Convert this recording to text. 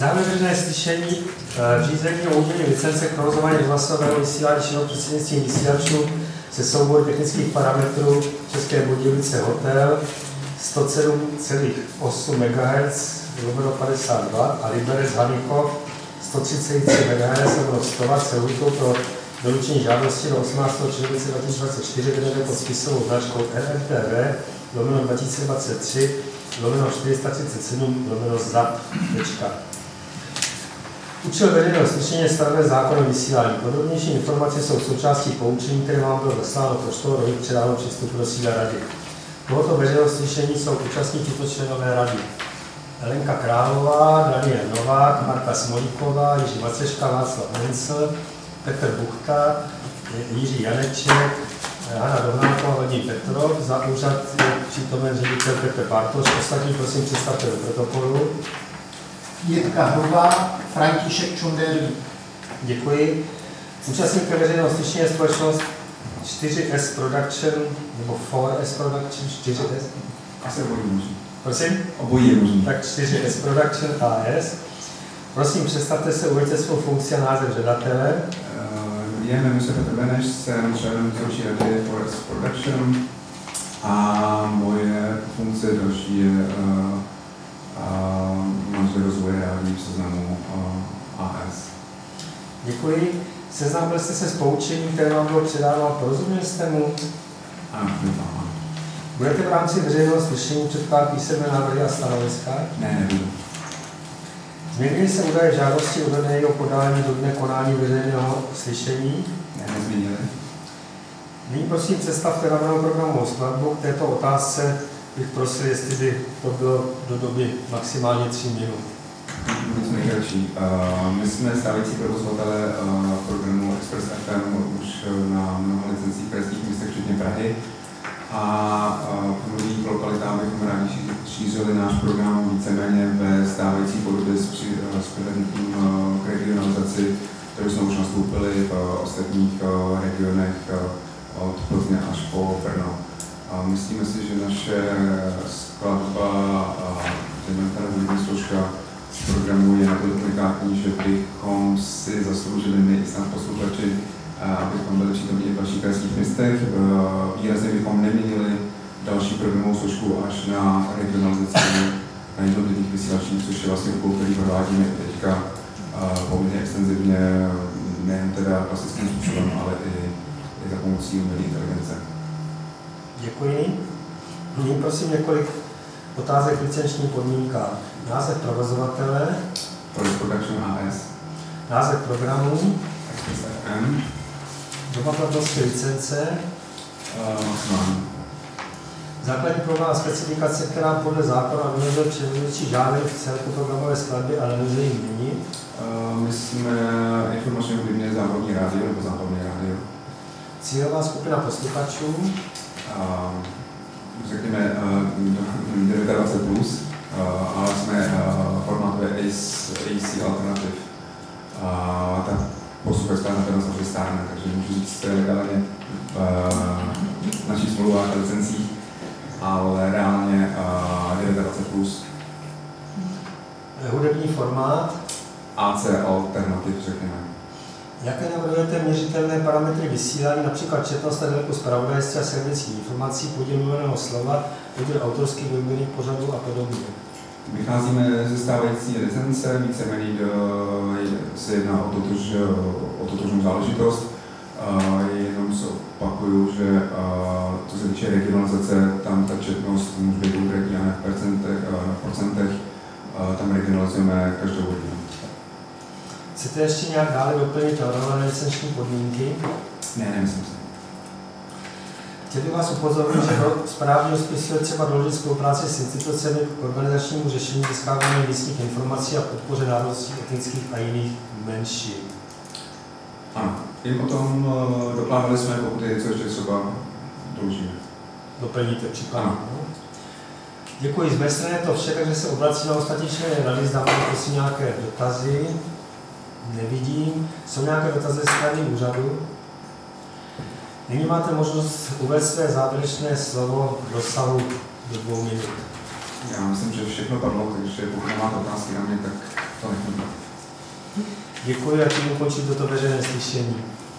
Závěrečné slyšení v řízení o udělení licence k provozování rozhlasového vysílání činného prostřednictvím vysílačů se soubory technických parametrů České Budějovice Hotel 107,8 MHz /52 a Liberec Hanichov 103,3 MHz /100 se lhůtou pro doručení žádosti do 18. července 2024 vedeme pod spisovou značkou RRTV /2023/437/ZAP. Účel veřejného slyšení je stanoven zákonem vysílání. Podrobnější informace jsou součástí poučení, které vám bylo zasláno poštou a předáno při vstupu do sídla rady. Tohoto veřejného slyšení jsou účastní tito členové rady: Elenka Králová, Daniel Novák, Marta Smolíková, Jiří Maceška, Václav Mencel, Petr Buchta, Jiří Janeček, Hana Dohnáková, Vadim Petrov. Za úřad je přítomen ředitel Petr Bartoš. Ostatní prosím představte do protokolu. Jitka Hrubá, František Čunderlík. Děkuji. Účastníkem veřejného slyšení je společnost 4S Production, nebo 4S Production, 4S? Asi obojí možný. Prosím? Obojí je možný. Tak 4S Production AS. Prosím, představte se, uveďte svou funkci a název žadatele. Jmenuji se Petr Beneš, jsem členem dozorčí rady 4S Production a moje funkce další je manažer rozvoje rádií v seznamu AS. Děkuji. Seznámil jste se s poučením, které vám bylo předáno, porozuměli jste mu? Ano, doufám. Budete v rámci veřejného slyšení předkládat písemné návrhy a stanoviska? Ne, nebudu. Změnily se údaje v žádosti uvedeného podání do dne konání veřejného slyšení? Ne, nezměnili. Nyní prosím představte navrhovanou programovou skladbu. K této otázce bych prosil, jestli by to bylo do doby maximálně 3 minut. Nic nejkratší. My jsme stávající provozovatelé programu Express FM už na mnoha licencích v krajských městech, včetně Prahy. A v nových lokalitách bychom rádi šířili náš program víceméně ve stávající podobě s přihlédnutím k regionalizaci, kterou jsme už nastoupili v ostatních regionech od Plzně až po Brno. Myslíme si, že naše skladba, zejména ta hudební složka programu je natolik unikátní, že bychom si zasloužili my i snad posluchači, abychom byli přítomní v dalších krajských městech. Výrazně bychom neměnili další programovou složku až na regionalizaci na jednotlivých vysílačích, což je vlastně úkol, který provádíme teďka poměrně extenzivně, nejen teda klasickým způsobem, ale i za pomocí umělé inteligence. Děkuji. Nyní prosím několik otázek licenční podmínka. Název provozovatele. 4S Production AS. Název programu. Express FM. Doba platnosti licence. Maximální. Základní programová specifikace, která podle zákona vymezuje předmětčí žádný v celku programové skladby, ale nemůže ji měnit. My jsme informačně hudebně zábavní rádio nebo zábavní rádio. Cílová skupina posluchačů. Řekněme 29+, ale jsme formátově AC Alternative. Ta posluchačská napěta samozřejmě stárne, takže můžu říct legálně v našich smlouvách a licencích, ale reálně 29+. Hudební formát. AC Alternative, řekněme. Jaké navrhujete měřitelné parametry vysílání, například četnost a délku zpravodajství a servisních informací, podíl mluveného slova, podíl autorských vybraných pořadů a podobně? Vycházíme ze stávající licence, víceméně se jedná o totožnou záležitost. Jenom se opakuju, že co se týče regionalizace, tam ta četnost může být konkrétní a ne v procentech. Tam regionalizujeme každou hodinu. Chcete ještě nějak dále doplnit navrhované licenční podmínky? Ne, nemyslím si. Chtěl bych vás upozornit, že do správního spisu je třeba doložit spolupráci s institucemi k organizačnímu řešení získávání místních informací a podpoře národnostních, etnických a jiných menšin. Ano, jim o tom doplánili jsme, pokud je něco ještě třeba doložíme. Doplníte příklad. Děkuji, z mé strany je to vše, takže se obracím na ostatní členy rady, zdáme prosím nějaké dotazy. Nevidím. Jsou nějaké dotazy ze strany úřadu? Nyní máte možnost uvést své závěrečné slovo v dosahu do 2 minut. Já myslím, že všechno padlo, takže pokud nemáte otázky na mě, tak to nechám. Děkuji a tím ukončím toto veřejné slyšení.